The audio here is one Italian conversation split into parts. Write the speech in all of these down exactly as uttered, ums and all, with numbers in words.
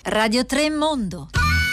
Radio tre Mondo.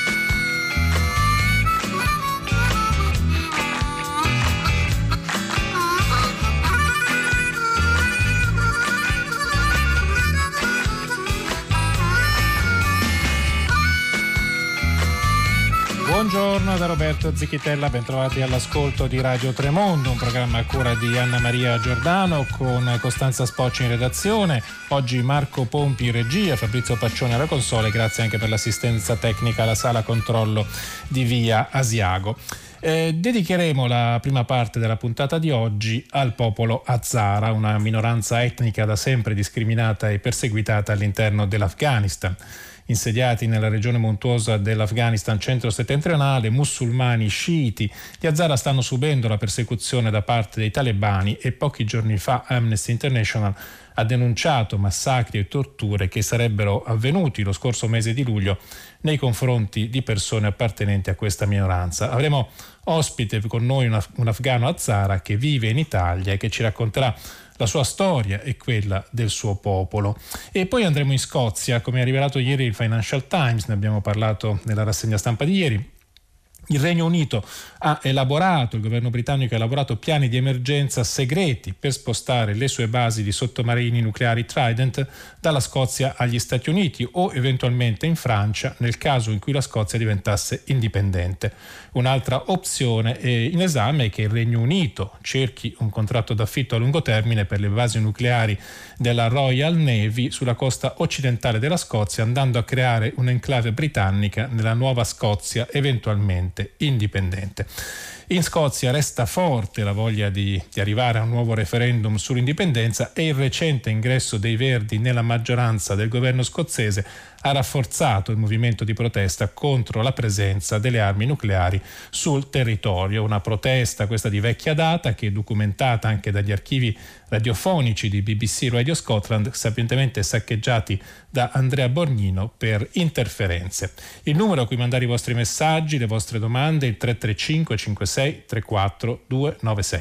Buongiorno da Roberto Zichitella, bentrovati all'ascolto di Radio tre Mondo, un programma a cura di Anna Maria Giordano con Costanza Spocci in redazione, oggi Marco Pompi in regia, Fabrizio Paccione alla console, grazie anche per l'assistenza tecnica alla sala controllo di via Asiago. Eh, dedicheremo la prima parte della puntata di oggi al popolo Hazara, una minoranza etnica da sempre discriminata e perseguitata all'interno dell'Afghanistan. Insediati nella regione montuosa dell'Afghanistan centro-settentrionale, musulmani sciiti, gli Hazara stanno subendo la persecuzione da parte dei talebani e pochi giorni fa Amnesty International ha denunciato massacri e torture che sarebbero avvenuti lo scorso mese di luglio nei confronti di persone appartenenti a questa minoranza. Avremo ospite con noi un, un afghano Hazara che vive in Italia e che ci racconterà la sua storia e quella del suo popolo. E poi andremo in Scozia, come ha rivelato ieri il Financial Times, ne abbiamo parlato nella rassegna stampa di ieri. Il Regno Unito ha elaborato, il governo britannico ha elaborato piani di emergenza segreti per spostare le sue basi di sottomarini nucleari Trident dalla Scozia agli Stati Uniti o eventualmente in Francia nel caso in cui la Scozia diventasse indipendente. Un'altra opzione in esame è che il Regno Unito cerchi un contratto d'affitto a lungo termine per le basi nucleari della Royal Navy sulla costa occidentale della Scozia, andando a creare un'enclave britannica nella nuova Scozia eventualmente indipendente. In Scozia resta forte la voglia di, di arrivare a un nuovo referendum sull'indipendenza e il recente ingresso dei Verdi nella maggioranza del governo scozzese ha rafforzato il movimento di protesta contro la presenza delle armi nucleari sul territorio. Una protesta, questa di vecchia data, che è documentata anche dagli archivi radiofonici di B B C Radio Scotland, sapientemente saccheggiati da Andrea Borgnino per interferenze. Il numero a cui mandare i vostri messaggi, le vostre domande, il tre tre cinque cinque sei tre quattro due nove sei.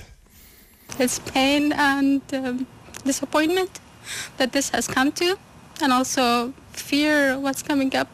It's pain and um, disappointment that this has come to, and also fear what's coming up.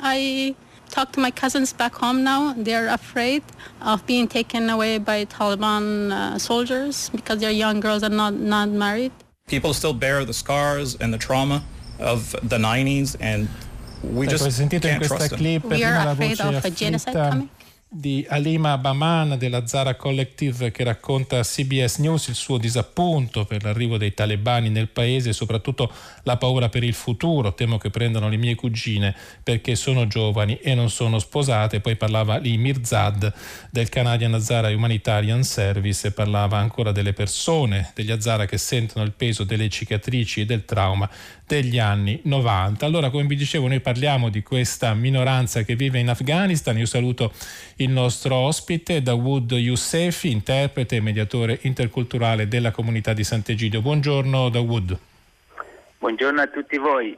I talk to my cousins back home now. They're afraid of being taken away by Taliban uh, soldiers because they're young girls and not, not married. People still bear the scars and the trauma of the nineties, and we ecco, just sentito in can't questa trust clip them. We are prima la afraid voce of a genocide afflitta coming. di Halima Baman della Hazara Collective, che racconta a C B S News il suo disappunto per l'arrivo dei talebani nel paese e soprattutto la paura per il futuro. Temo che prendano le mie cugine perché sono giovani e non sono sposate. Poi parlava lì Mirzad del Canadian Hazara Humanitarian Service e parlava ancora delle persone, degli Hazara che sentono il peso delle cicatrici e del trauma degli anni novanta. Allora, come vi dicevo, noi parliamo di questa minoranza che vive in Afghanistan. Io saluto il nostro ospite, Dawood Yousefi, interprete e mediatore interculturale della comunità di Sant'Egidio. Buongiorno Dawood. Buongiorno a tutti voi.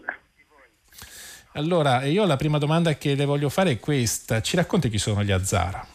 Allora, io la prima domanda che le voglio fare è questa. Ci racconti chi sono gli Hazara?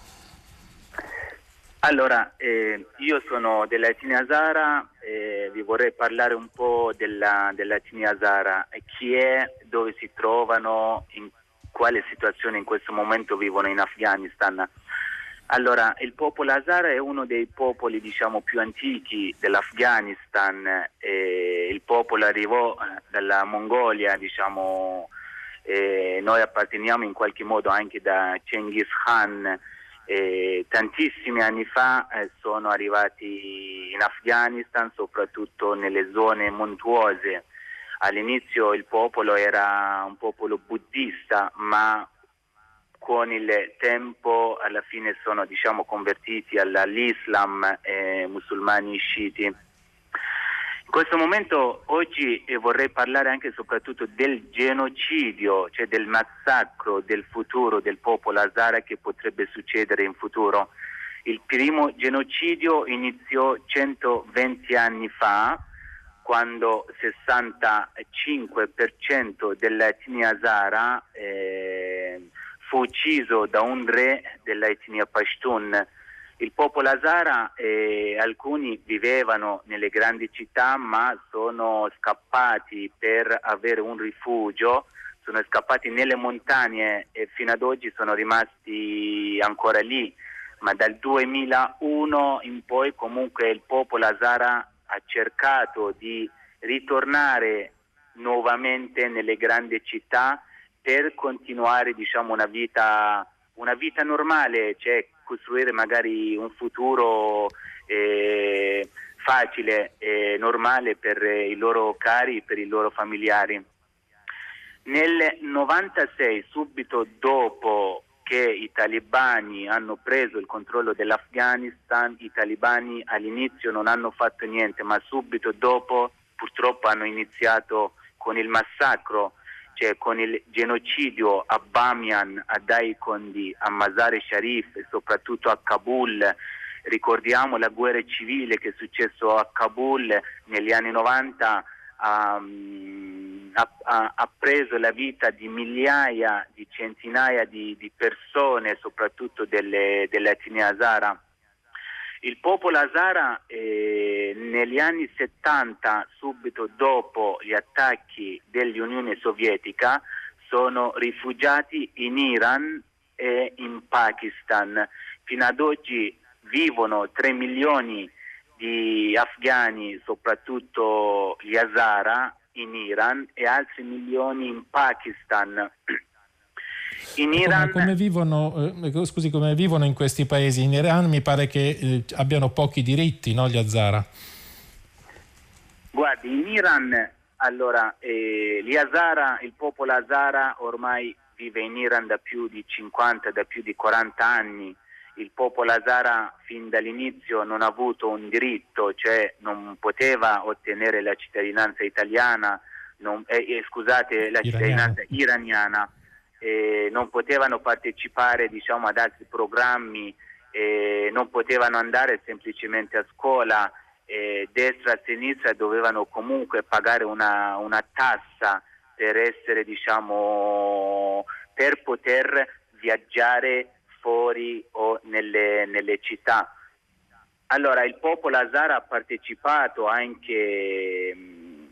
Allora, eh, io sono dell'etnia Hazara e vi vorrei parlare un po' della, dell'etnia Hazara, chi è, dove si trovano, in quale situazione in questo momento vivono in Afghanistan. Allora, il popolo Hazara è uno dei popoli, diciamo, più antichi dell'Afghanistan. E il popolo arrivò dalla Mongolia, diciamo, e noi apparteniamo in qualche modo anche da Genghis Khan. E tantissimi anni fa eh, sono arrivati in Afghanistan, soprattutto nelle zone montuose. All'inizio il popolo era un popolo buddista, ma con il tempo alla fine sono, diciamo, convertiti all'Islam e musulmani sciiti. In questo momento oggi eh, vorrei parlare anche e soprattutto del genocidio, cioè del massacro del futuro del popolo Hazara che potrebbe succedere in futuro. Il primo genocidio iniziò centoventi anni fa, quando sessantacinque per cento dell'etnia Hazara eh, fu ucciso da un re dell'etnia Pashtun. Il popolo Hazara, eh, alcuni vivevano nelle grandi città ma sono scappati per avere un rifugio, sono scappati nelle montagne e fino ad oggi sono rimasti ancora lì, ma dal duemilauno in poi comunque il popolo hazara ha cercato di ritornare nuovamente nelle grandi città per continuare, diciamo, una vita una vita normale, cioè costruire magari un futuro eh, facile e normale per i loro cari, per i loro familiari. Nel novantasei, subito dopo che i talebani hanno preso il controllo dell'Afghanistan, i talebani all'inizio non hanno fatto niente, ma subito dopo purtroppo hanno iniziato con il massacro, cioè con il genocidio a Bamiyan, a Daikondi, a Mazar-e Sharif e soprattutto a Kabul. Ricordiamo la guerra civile che è successo a Kabul negli anni novanta, um, ha, ha, ha preso la vita di migliaia, di centinaia di, di persone, soprattutto delle, delle etnie hazara. Il popolo hazara eh, negli anni settanta, subito dopo gli attacchi dell'Unione Sovietica, sono rifugiati in Iran e in Pakistan. Fino ad oggi vivono tre milioni di afghani, soprattutto gli hazara, in Iran e altri milioni in Pakistan. In Iran, come, come vivono, eh, scusi, come vivono in questi paesi? In Iran mi pare che eh, abbiano pochi diritti, no, gli hazara? Guardi, in Iran, allora, eh, gli hazara, il popolo hazara ormai vive in Iran da più di cinquanta, da più di quaranta anni. Il popolo hazara fin dall'inizio non ha avuto un diritto, cioè non poteva ottenere la cittadinanza italiana, non, eh, eh, scusate, la cittadinanza iraniana. Eh, non potevano partecipare, diciamo, ad altri programmi, eh, non potevano andare semplicemente a scuola, eh, destra e sinistra dovevano comunque pagare una, una tassa per essere, diciamo, per poter viaggiare fuori o nelle, nelle città. Allora il popolo hazara ha partecipato anche mh,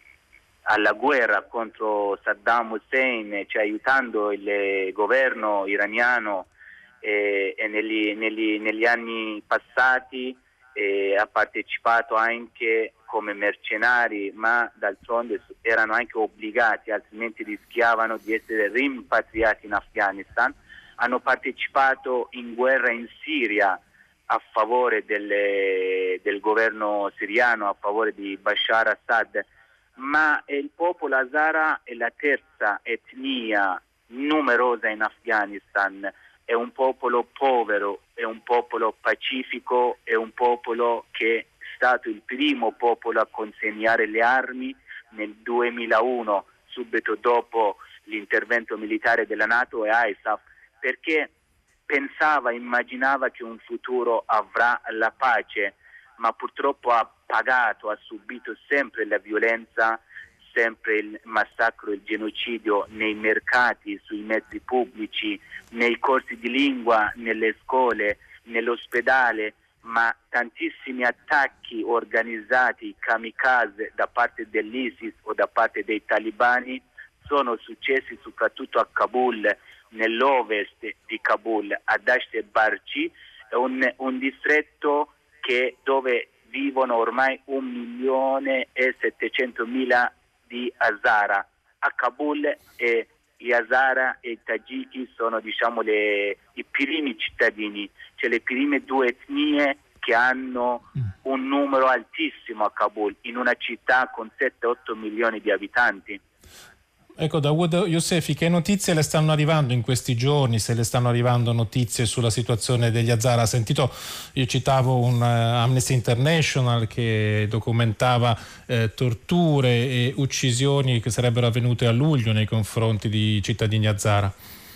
alla guerra contro Saddam Hussein, cioè aiutando il governo iraniano eh, e negli, negli, negli anni passati eh, ha partecipato anche come mercenari, ma d'altronde erano anche obbligati, altrimenti rischiavano di essere rimpatriati in Afghanistan. Hanno partecipato in guerra in Siria a favore delle, del governo siriano, a favore di Bashar Assad, ma il popolo hazara è la terza etnia numerosa in Afghanistan, è un popolo povero, è un popolo pacifico, è un popolo che è stato il primo popolo a consegnare le armi nel duemilauno, subito dopo l'intervento militare della NATO e ISAF, perché pensava, immaginava che un futuro avrà la pace, ma purtroppo ha pagato, ha subito sempre la violenza, sempre il massacro, il genocidio nei mercati, sui mezzi pubblici, nei corsi di lingua, nelle scuole, nell'ospedale, ma tantissimi attacchi organizzati, kamikaze da parte dell'ISIS o da parte dei talibani sono successi soprattutto a Kabul, nell'ovest di Kabul, a Dasht e Barchi, un, un distretto che, dove vivono ormai un milione e settecentomila di hazara. A Kabul e gli hazara e i tagiki sono, diciamo, le, i primi cittadini, cioè le prime due etnie che hanno un numero altissimo a Kabul, in una città con sette otto milioni di abitanti. Ecco, Dawood Yousefi, che notizie le stanno arrivando in questi giorni, se le stanno arrivando notizie sulla situazione degli hazara? Ha sentito, io citavo un uh, Amnesty International che documentava eh, torture e uccisioni che sarebbero avvenute a luglio nei confronti di cittadini hazara.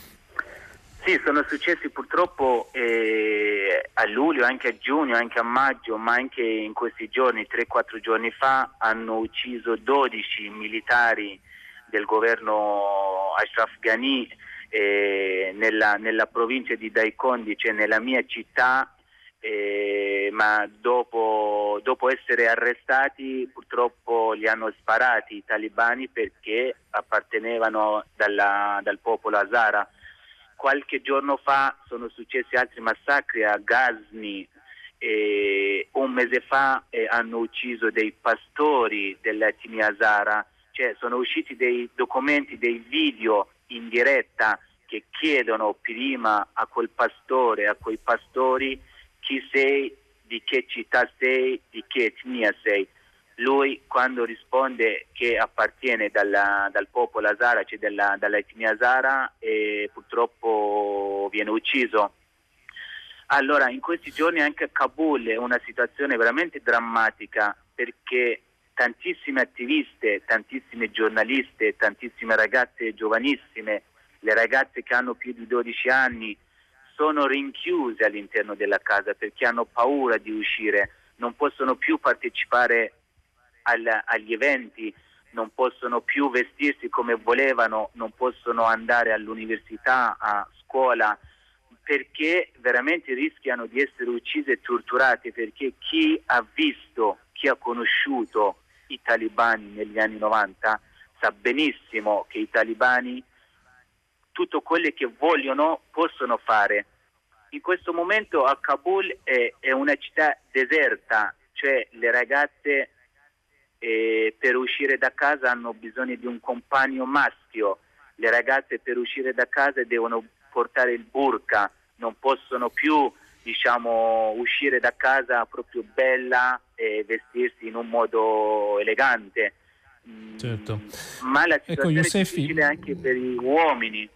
Sì, sono successi purtroppo eh, a luglio, anche a giugno, anche a maggio, ma anche in questi giorni, tre quattro giorni fa, hanno ucciso dodici militari del governo Ashraf Ghani eh, nella, nella provincia di Daikondi, cioè nella mia città, eh, eh, ma dopo, dopo essere arrestati purtroppo li hanno sparati i talebani perché appartenevano dalla, dal popolo Hazara. Qualche giorno fa sono successi altri massacri a Ghazni, e un mese fa eh, hanno ucciso dei pastori dell'etnia Hazara, cioè sono usciti dei documenti, dei video in diretta che chiedono prima a quel pastore, a quei pastori, chi sei, di che città sei, di che etnia sei. Lui quando risponde che appartiene dalla, dal popolo Hazara, cioè della, dall'etnia Hazara, e purtroppo viene ucciso. Allora, in questi giorni anche a Kabul è una situazione veramente drammatica, perché tantissime attiviste, tantissime giornaliste, tantissime ragazze giovanissime, le ragazze che hanno più di dodici anni, sono rinchiuse all'interno della casa perché hanno paura di uscire, non possono più partecipare al, agli eventi, non possono più vestirsi come volevano, non possono andare all'università, a scuola, perché veramente rischiano di essere uccise e torturate, perché chi ha visto, chi ha conosciuto i talebani negli anni novanta sa benissimo che i talebani tutto quello che vogliono possono fare. In questo momento a Kabul è, è una città deserta, cioè le ragazze eh, per uscire da casa hanno bisogno di un compagno maschio, le ragazze per uscire da casa devono portare il burqa, non possono più, diciamo, uscire da casa proprio bella e vestirsi in un modo elegante. Certo. Ma la situazione ecco, è Yousefi... difficile anche per gli uomini.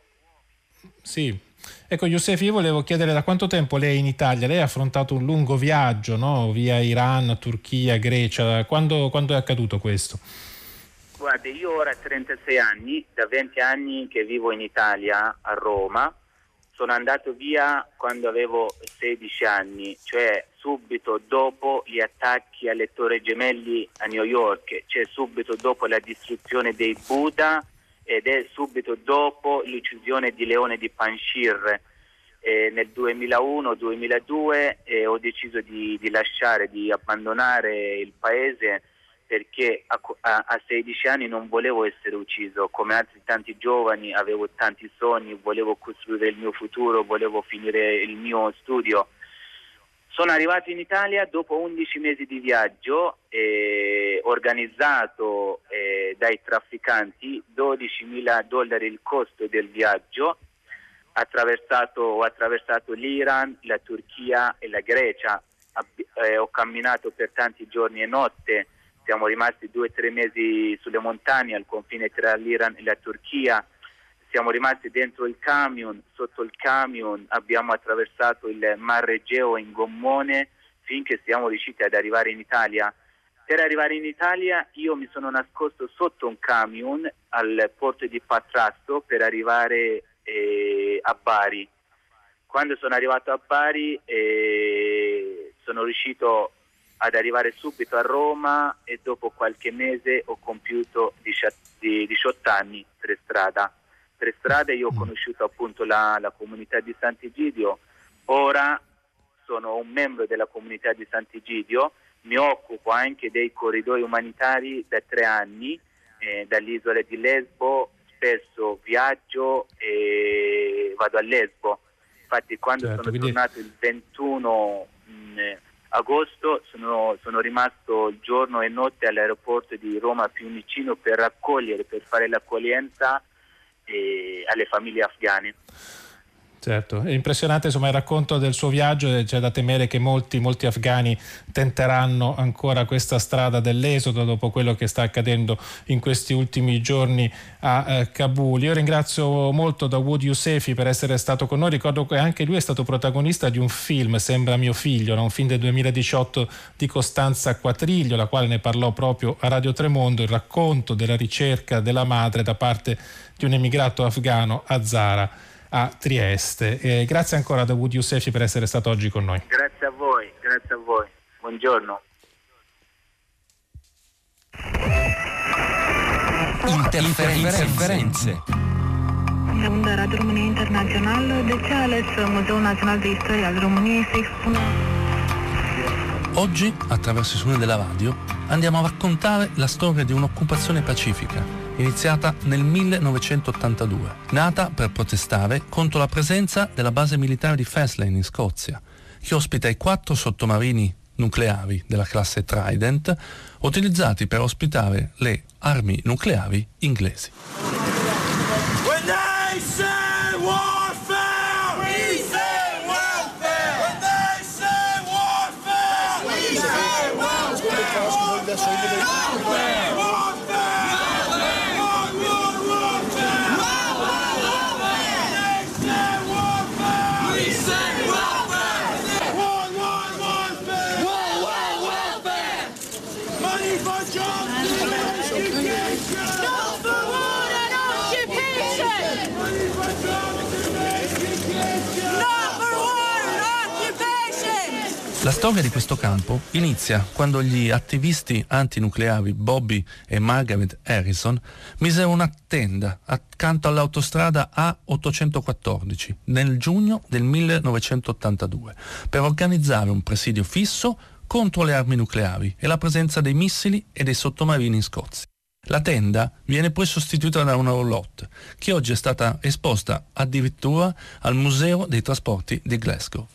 Sì, ecco Yousefi, io volevo chiedere da quanto tempo lei è in Italia. Lei ha affrontato un lungo viaggio, no? Via Iran, Turchia, Grecia. Quando, quando è accaduto questo? Guarda, io ora ho trentasei anni, da venti anni che vivo in Italia, a Roma. Sono andato via quando avevo sedici anni, cioè subito dopo gli attacchi alle Torri Gemelli a New York, cioè subito dopo la distruzione dei Buddha, ed è subito dopo l'uccisione di Leone di Panjshir. Eh, nel duemilauno duemiladue eh, ho deciso di, di lasciare, di abbandonare il paese, perché a, a, a sedici anni non volevo essere ucciso, come altri tanti giovani avevo tanti sogni, volevo costruire il mio futuro, volevo finire il mio studio. Sono arrivato in Italia dopo undici mesi di viaggio, eh, organizzato eh, dai trafficanti, dodicimila dollari il costo del viaggio. Attraversato, ho attraversato l'Iran, la Turchia e la Grecia, eh, ho camminato per tanti giorni e notte. Siamo rimasti due o tre mesi sulle montagne al confine tra l'Iran e la Turchia, siamo rimasti dentro il camion, sotto il camion abbiamo attraversato il Mar Egeo in gommone finché siamo riusciti ad arrivare in Italia. Per arrivare in Italia io mi sono nascosto sotto un camion al porto di Patrasso per arrivare eh, a Bari. Quando sono arrivato a Bari eh, sono riuscito ad arrivare subito a Roma e dopo qualche mese ho compiuto diciotto anni per strada. Per strada io ho conosciuto appunto la, la comunità di Sant'Egidio, ora sono un membro della comunità di Sant'Egidio, mi occupo anche dei corridoi umanitari da tre anni, eh, dall'isola di Lesbo, spesso viaggio e vado a Lesbo. Infatti quando certo, sono quindi... tornato il ventuno mh, agosto sono, sono rimasto giorno e notte all'aeroporto di Roma Fiumicino per raccogliere, per fare l'accoglienza eh, alle famiglie afghane. Certo, è impressionante insomma il racconto del suo viaggio, c'è da temere che molti, molti afghani tenteranno ancora questa strada dell'esodo dopo quello che sta accadendo in questi ultimi giorni a eh, Kabul. Io ringrazio molto Dawood Yousefi per essere stato con noi, ricordo che anche lui è stato protagonista di un film, Sembra mio figlio, un film del duemiladiciotto di Costanza Quatriglio, la quale ne parlò proprio a Radio Tremondo, il racconto della ricerca della madre da parte di un emigrato afghano Hazara a Trieste. Eh, grazie ancora a Dawood Yousefi per essere stato oggi con noi. Grazie a voi, grazie a voi. Buongiorno. Interferențe. De unde Radio România Internațională, de ce a ales Muzeul Național de Istorie al României să expună Oggi, attraverso i suoni della radio, andiamo a raccontare la storia di un'occupazione pacifica, iniziata nel millenovecentottantadue, nata per protestare contro la presenza della base militare di Faslane in Scozia, che ospita i quattro sottomarini nucleari della classe Trident, utilizzati per ospitare le armi nucleari inglesi. When they say warfare, we say welfare. When they say warfare, we say welfare. Warfare. La storia di questo campo inizia quando gli attivisti antinucleari Bobby e Margaret Harrison misero una tenda accanto all'autostrada A ottocentoquattordici nel giugno del millenovecentottantadue per organizzare un presidio fisso contro le armi nucleari e la presenza dei missili e dei sottomarini in Scozia. La tenda viene poi sostituita da una roulotte, che oggi è stata esposta addirittura al Museo dei Trasporti di Glasgow.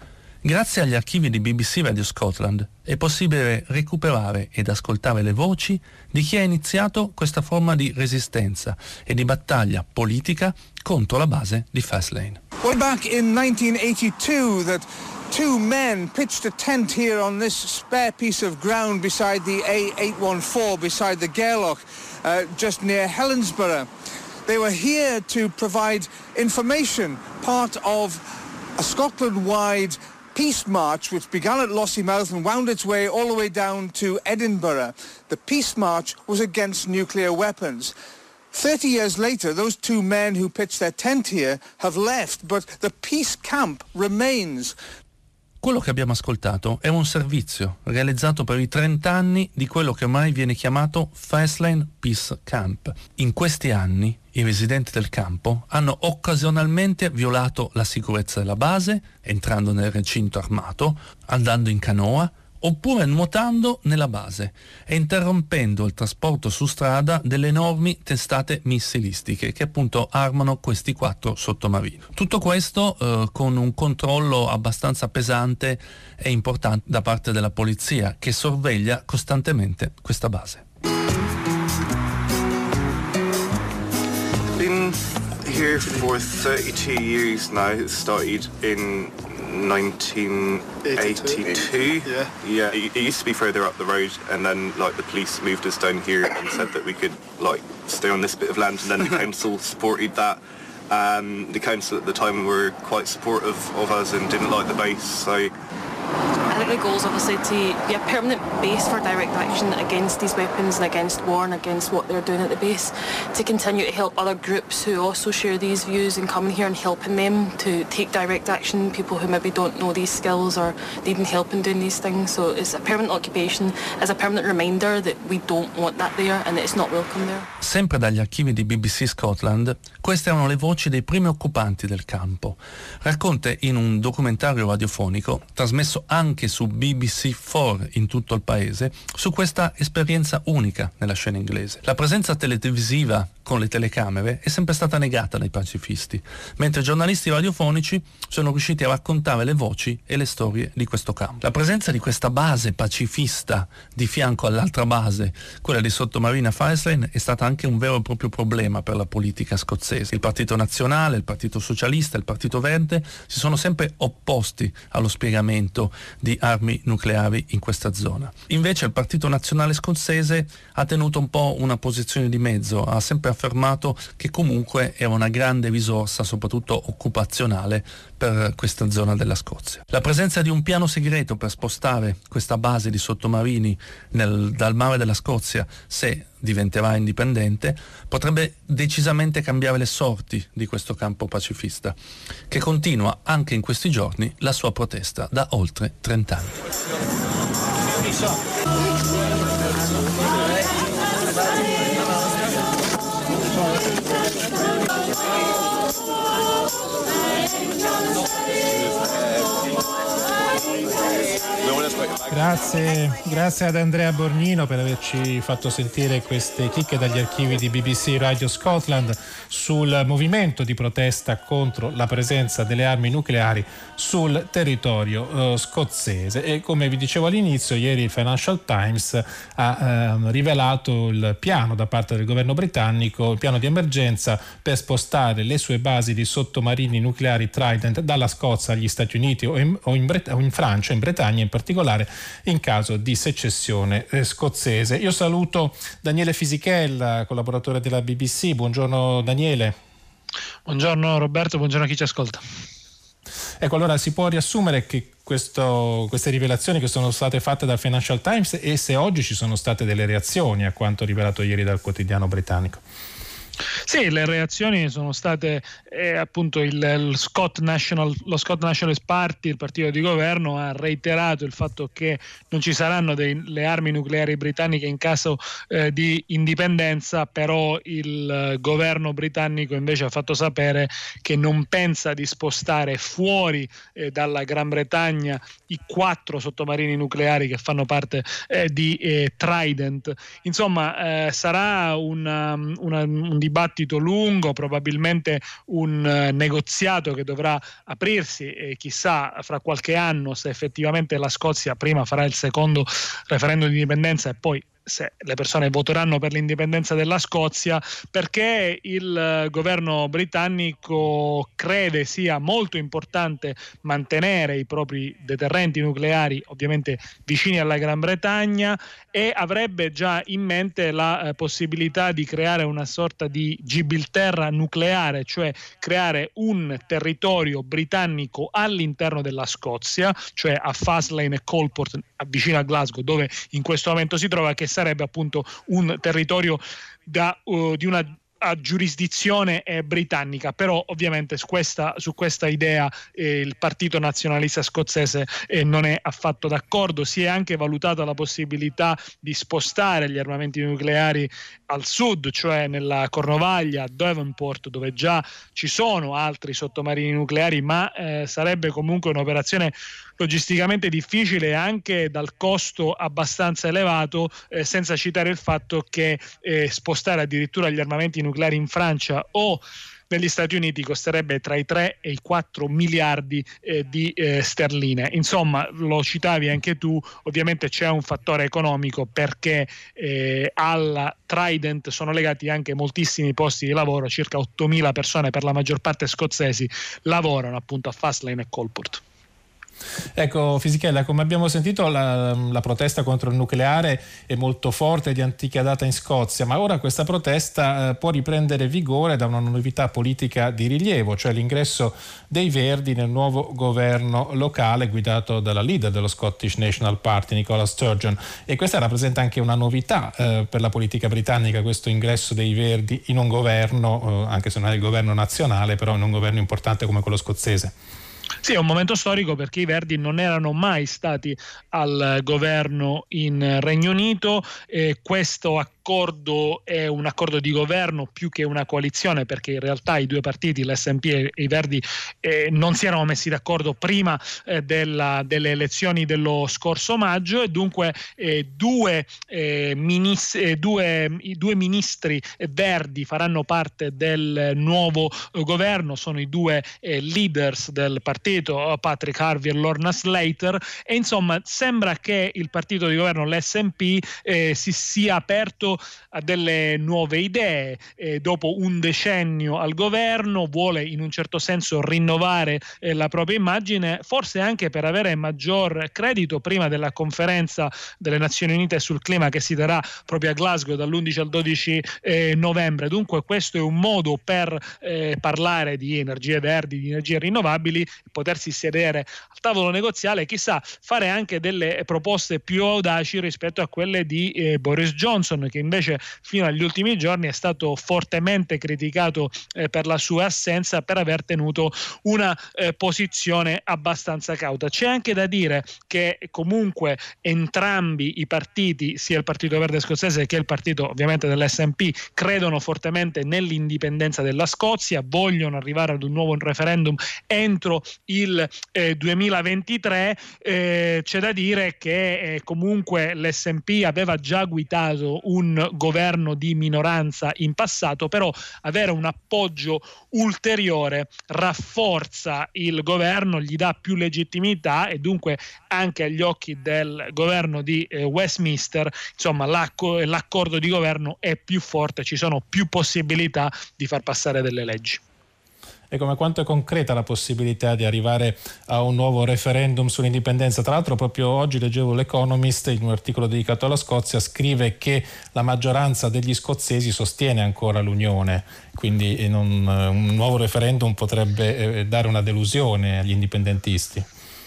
Grazie agli archivi di B B C Radio Scotland è possibile recuperare ed ascoltare le voci di chi ha iniziato questa forma di resistenza e di battaglia politica contro la base di Faslane. Way back in nineteen eighty-two that two men pitched a tent here on this spare piece of ground beside the A eight one four, beside the Gairloch, uh, just near Helensburgh. They were here to provide information, part of a Scotland-wide peace march which began at Lossiemouth and wound its way all the way down to Edinburgh. The peace march was against nuclear weapons. Thirty years later, those two men who pitched their tent here have left, but the peace camp remains. Quello che abbiamo ascoltato è un servizio realizzato per i trenta anni di quello che ormai viene chiamato Faslane Peace Camp. In questi anni i residenti del campo hanno occasionalmente violato la sicurezza della base, entrando nel recinto armato, andando in canoa, oppure nuotando nella base e interrompendo il trasporto su strada delle enormi testate missilistiche che appunto armano questi quattro sottomarini. Tutto questo eh, con un controllo abbastanza pesante e importante da parte della polizia, che sorveglia costantemente questa base. Been here for thirty-two years now. It started in nineteen eighty-two. Yeah. Yeah. It, it used to be further up the road, and then like the police moved us down here and said that we could like stay on this bit of land, and then the council supported that. Um, the council at the time were quite supportive of us and didn't like the base, so. I think the goal is obviously to be a permanent base for direct action against these weapons and against war and against what they're doing at the base, to continue to help other groups who also share these views and coming here and helping them to take direct action, people who maybe don't know these skills or needing help in doing these things. So it's a permanent occupation, as a permanent reminder that we don't want that there and that it's not welcome there. Sempre dagli archivi di B B C Scotland, queste erano le voci dei primi occupanti del campo, racconte in un documentario radiofonico trasmesso anche su B B C quattro in tutto il paese su questa esperienza unica nella scena inglese. La presenza televisiva con le telecamere è sempre stata negata dai pacifisti, mentre i giornalisti radiofonici sono riusciti a raccontare le voci e le storie di questo campo. La presenza di questa base pacifista di fianco all'altra base, quella di sottomarina Faslane, è stata anche un vero e proprio problema per la politica scozzese. Il Partito Nazionale, il Partito Socialista, il Partito Verde si sono sempre opposti allo spiegamento di armi nucleari in questa zona. Invece il Partito Nazionale scozzese ha tenuto un po' una posizione di mezzo, ha sempre affermato che comunque era una grande risorsa, soprattutto occupazionale, per questa zona della Scozia. La presenza di un piano segreto per spostare questa base di sottomarini nel, dal mare della Scozia, se diventerà indipendente, potrebbe decisamente cambiare le sorti di questo campo pacifista, che continua anche in questi giorni la sua protesta da oltre trenta anni. We want to Grazie, grazie ad Andrea Borgnino per averci fatto sentire queste chicche dagli archivi di B B C Radio Scotland sul movimento di protesta contro la presenza delle armi nucleari sul territorio eh, scozzese. E come vi dicevo all'inizio, ieri il Financial Times ha eh, rivelato il piano da parte del governo britannico, il piano di emergenza per spostare le sue basi di sottomarini nucleari Trident dalla Scozia agli Stati Uniti o in, o in, Bret- o in Francia, in Bretagna in particolare, in caso di secessione eh, scozzese. Io saluto Daniele Fisichella, collaboratore della B B C. Buongiorno Daniele. Buongiorno Roberto, buongiorno a chi ci ascolta. Ecco, allora si può riassumere che questo, queste rivelazioni che sono state fatte dal Financial Times, e se oggi ci sono state delle reazioni a quanto rivelato ieri dal quotidiano britannico? Sì, le reazioni sono state eh, appunto il, il Scott National, lo Scott Nationalist Party, il partito di governo, ha reiterato il fatto che non ci saranno delle armi nucleari britanniche in caso eh, di indipendenza, però il eh, governo britannico invece ha fatto sapere che non pensa di spostare fuori eh, dalla Gran Bretagna i quattro sottomarini nucleari che fanno parte eh, di eh, Trident. Insomma, eh, sarà una, una, un dibattito lungo, probabilmente un uh, negoziato che dovrà aprirsi e chissà fra qualche anno se effettivamente la Scozia prima farà il secondo referendum di indipendenza e poi se le persone voteranno per l'indipendenza della Scozia, perché il governo britannico crede sia molto importante mantenere i propri deterrenti nucleari ovviamente vicini alla Gran Bretagna, e avrebbe già in mente la eh, possibilità di creare una sorta di Gibilterra nucleare, cioè creare un territorio britannico all'interno della Scozia, cioè a Faslane e Coalport vicino a Glasgow, dove in questo momento si trova, che sarebbe appunto un territorio da, uh, di una a giurisdizione eh, britannica. Però ovviamente su questa, su questa idea eh, il partito nazionalista scozzese eh, non è affatto d'accordo. Si è anche valutata la possibilità di spostare gli armamenti nucleari al sud, cioè nella Cornovaglia, a Devonport, dove già ci sono altri sottomarini nucleari, ma eh, sarebbe comunque un'operazione logisticamente difficile, anche dal costo abbastanza elevato, eh, senza citare il fatto che eh, spostare addirittura gli armamenti nucleari in Francia o negli Stati Uniti costerebbe tra i tre e i quattro miliardi eh, di eh, sterline. Insomma, lo citavi anche tu, ovviamente c'è un fattore economico, perché eh, alla Trident sono legati anche moltissimi posti di lavoro, circa ottomila persone, per la maggior parte scozzesi, lavorano appunto a Faslane e Coalport. Ecco Fisichella, come abbiamo sentito la, la protesta contro il nucleare è molto forte e di antica data in Scozia, ma ora questa protesta eh, può riprendere vigore da una novità politica di rilievo, cioè l'ingresso dei Verdi nel nuovo governo locale guidato dalla leader dello Scottish National Party, Nicola Sturgeon, e questa rappresenta anche una novità eh, per la politica britannica, questo ingresso dei Verdi in un governo, eh, anche se non è il governo nazionale, però in un governo importante come quello scozzese. Sì, è un momento storico perché i Verdi non erano mai stati al governo in Regno Unito, e questo accordo è un accordo di governo più che una coalizione, perché in realtà i due partiti, l'S and P e i Verdi, eh, non si erano messi d'accordo prima eh, della, delle elezioni dello scorso maggio, e dunque eh, due, eh, minis- eh, due, i due ministri verdi faranno parte del nuovo eh, governo, sono i due eh, leaders del partito, Patrick Harvey e Lorna Slater, e insomma sembra che il partito di governo, l'S and P, eh, si sia aperto a delle nuove idee. Eh, dopo un decennio al governo vuole in un certo senso rinnovare eh, la propria immagine, forse anche per avere maggior credito prima della conferenza delle Nazioni Unite sul clima che si terrà proprio a Glasgow dall'undici al dodici eh, novembre. Dunque questo è un modo per eh, parlare di energie verdi, di energie rinnovabili, potersi sedere al tavolo negoziale e chissà fare anche delle proposte più audaci rispetto a quelle di eh, Boris Johnson, che invece fino agli ultimi giorni è stato fortemente criticato eh, per la sua assenza, per aver tenuto una eh, posizione abbastanza cauta. C'è anche da dire che comunque entrambi i partiti, sia il Partito Verde scozzese che il partito ovviamente dell'S N P, credono fortemente nell'indipendenza della Scozia, vogliono arrivare ad un nuovo referendum entro il eh, duemilaventitré. Eh, c'è da dire che eh, comunque l'S N P aveva già guidato un governo di minoranza in passato, però avere un appoggio ulteriore rafforza il governo, gli dà più legittimità e dunque anche agli occhi del governo di eh, Westminster, insomma, l'acc- l'accordo di governo è più forte, ci sono più possibilità di far passare delle leggi. E come quanto è concreta la possibilità di arrivare a un nuovo referendum sull'indipendenza? Tra l'altro proprio oggi leggevo l'Economist, in un articolo dedicato alla Scozia, scrive che la maggioranza degli scozzesi sostiene ancora l'unione, quindi non, un nuovo referendum potrebbe dare una delusione agli indipendentisti.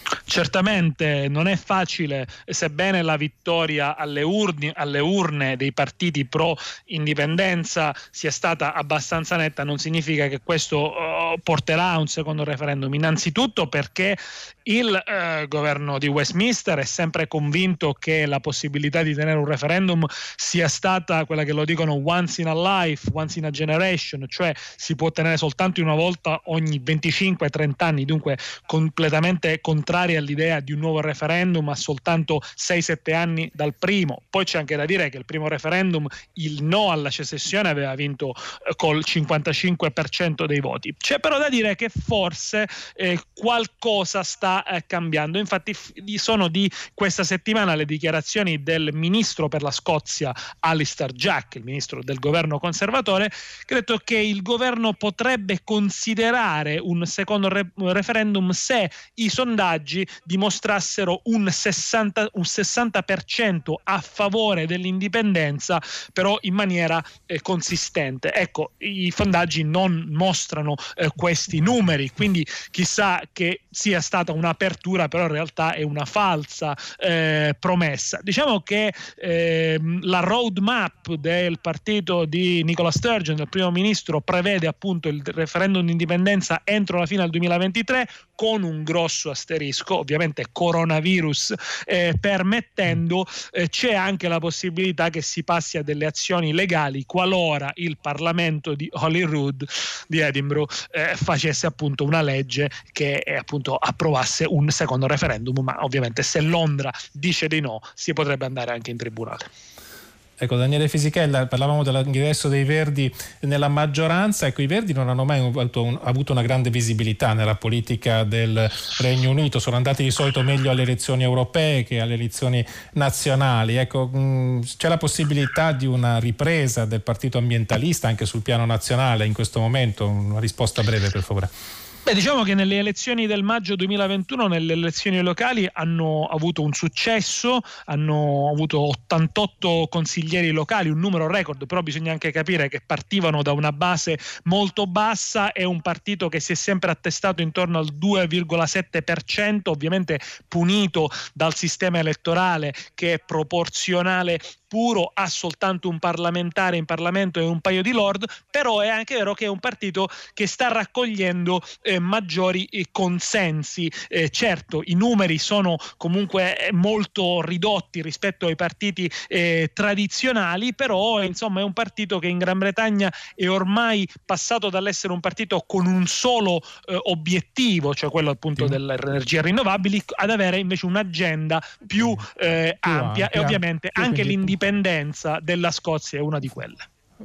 Certamente non è facile, sebbene la vittoria alle urne, alle urne dei partiti pro indipendenza sia stata abbastanza netta, non significa che questo uh, porterà a un secondo referendum. Innanzitutto perché il uh, governo di Westminster è sempre convinto che la possibilità di tenere un referendum sia stata quella che lo dicono once in a life, once in a generation, cioè si può tenere soltanto una volta ogni venticinque trenta anni, dunque completamente contrario all'idea di un nuovo referendum a soltanto sei sette anni dal primo. Poi c'è anche da dire che il primo referendum, il no alla secessione, aveva vinto eh, col cinquantacinque per cento dei voti. C'è però da dire che forse eh, qualcosa sta eh, cambiando. Infatti f- sono di questa settimana le dichiarazioni del ministro per la Scozia Alistair Jack, il ministro del governo conservatore, che ha detto che il governo potrebbe considerare un secondo re- referendum se i sondaggi dimostrassero un sessanta, un sessanta per cento a favore dell'indipendenza, però in maniera eh, consistente. Ecco, i sondaggi non mostrano eh, questi numeri, quindi chissà che sia stata un'apertura, però in realtà è una falsa eh, promessa. Diciamo che eh, la roadmap del partito di Nicola Sturgeon, del primo ministro, prevede appunto il referendum di indipendenza entro la fine del duemilaventitré, con un grosso asterisco, ovviamente coronavirus eh, permettendo. Eh, c'è anche la possibilità che si passi a delle azioni legali qualora il Parlamento di Holyrood di Edinburgh eh, facesse appunto una legge che eh, appunto approvasse un secondo referendum, ma ovviamente se Londra dice di no si potrebbe andare anche in tribunale. Ecco, Daniele Fisichella, parlavamo dell'ingresso dei Verdi nella maggioranza. Ecco, i Verdi non hanno mai avuto, un, avuto una grande visibilità nella politica del Regno Unito, sono andati di solito meglio alle elezioni europee che alle elezioni nazionali. Ecco, mh, c'è la possibilità di una ripresa del partito ambientalista anche sul piano nazionale in questo momento? Una risposta breve, per favore. Beh, diciamo che nelle elezioni del maggio duemilaventuno, nelle elezioni locali, hanno avuto un successo, hanno avuto ottantotto consiglieri locali, un numero record, però bisogna anche capire che partivano da una base molto bassa. È un partito che si è sempre attestato intorno al due virgola sette per cento, ovviamente punito dal sistema elettorale che è proporzionale puro, ha soltanto un parlamentare in Parlamento e un paio di lord, però è anche vero che è un partito che sta raccogliendo eh, maggiori eh, consensi. Eh, certo, i numeri sono comunque molto ridotti rispetto ai partiti eh, tradizionali, però insomma è un partito che in Gran Bretagna è ormai passato dall'essere un partito con un solo eh, obiettivo, cioè quello appunto delle energie rinnovabili, ad avere invece un'agenda più eh, più ampia, ampia e ovviamente anche quindi l'indipendenza della Scozia è una di quelle.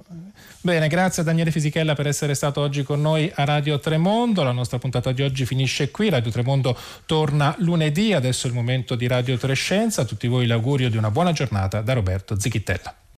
Bene, grazie a Daniele Fisichella per essere stato oggi con noi a Radio Tremondo. La nostra puntata di oggi finisce qui. Radio Tremondo torna lunedì, adesso è il momento di Radio Trescenza. A tutti voi l'augurio di una buona giornata da Roberto Zichitella.